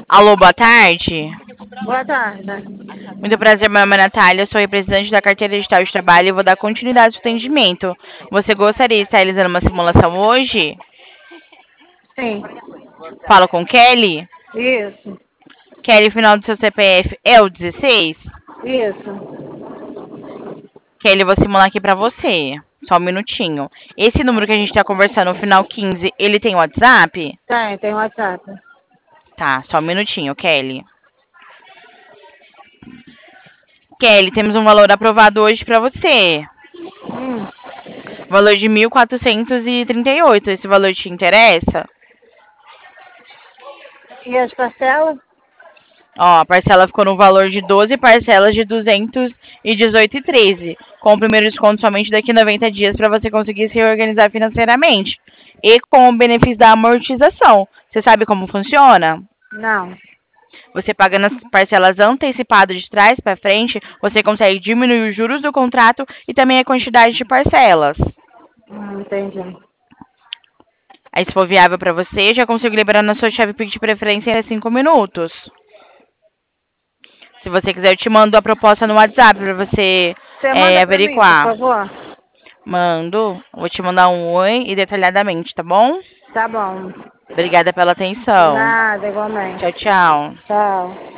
Alô, boa tarde. Boa tarde. Muito prazer, meu nome é Natália, sou representante da carteira digital de trabalho e vou dar continuidade ao atendimento. Você gostaria de estar realizando uma simulação hoje? Sim, Falo com Kelly. isso, Kelly, o final do seu CPF é o 16? isso. Kelly, eu vou simular aqui pra você. Só um minutinho. Esse número que a gente tá conversando, o final 15, ele tem WhatsApp? Tem WhatsApp. Tá, só um minutinho, Kelly. Kelly, temos um valor aprovado hoje pra você. Hum. Valor de 1.438. Esse valor te interessa? E as parcelas? Ó, a parcela ficou no valor de 12 parcelas de 218,13. Com o primeiro desconto somente daqui a 90 dias para você conseguir se organizar financeiramente. E com o benefício da amortização. Você sabe como funciona? Não. Você paga nas parcelas antecipadas de trás para frente, você consegue diminuir os juros do contrato e também a quantidade de parcelas. Entendi. Aí, se for viável para você, já consigo liberar na sua chave Pix de preferência em 5 minutos. Se você quiser, eu te mando a proposta no WhatsApp para você Você manda pra mim, por averiguar. favor? Mando. Vou te mandar um oi e detalhadamente, tá bom? Tá bom. Obrigada pela De atenção. nada, igualmente. Tchau, tchau. Tchau.